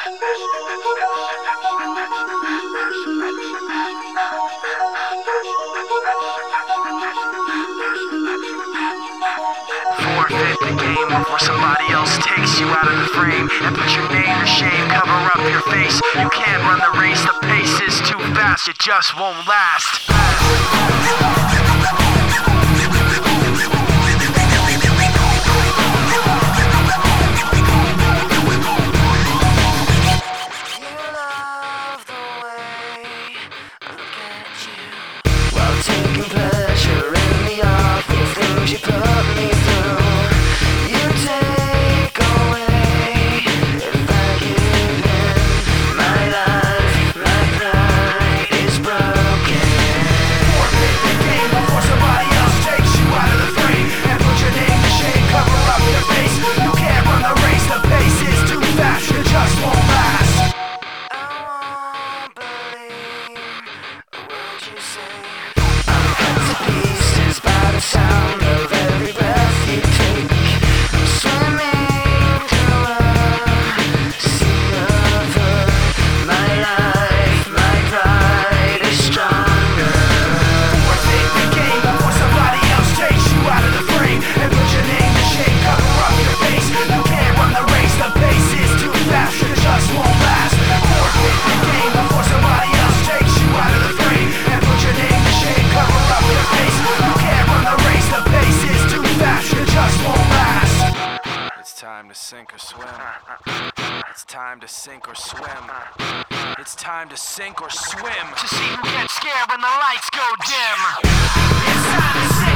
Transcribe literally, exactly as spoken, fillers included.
Forfeit the game before somebody else takes you out of the frame and put your name to shame, cover up your face. You can't run the race, the pace is too fast, it just won't last. Taking pleasure in the awful things you put me through. You take away if I give in. My life, my pride is broken. Forfeit the game before somebody else takes you out of the frame and put your name to shame, cover up your face. You can't run the race, the pace is too fast, you just won't last. I won't believe a word you say. Pieces by the sound of every breath you take. I'm swimming through a sea of hurt. My life, my pride is stronger. Forfeit the game before somebody else takes you out of the frame and put your name to shame, cover up your face. You can't run the race, the pace is too fast, you just won't last. Forfeit the game before somebody else takes you out of the frame and put your name to shame, cover up your face. You can't run the race, the pace is too fast, you just won't last. It's time to sink or swim. It's time to sink or swim. It's time to sink or swim to see who gets scared when the lights go dim. It's time to sink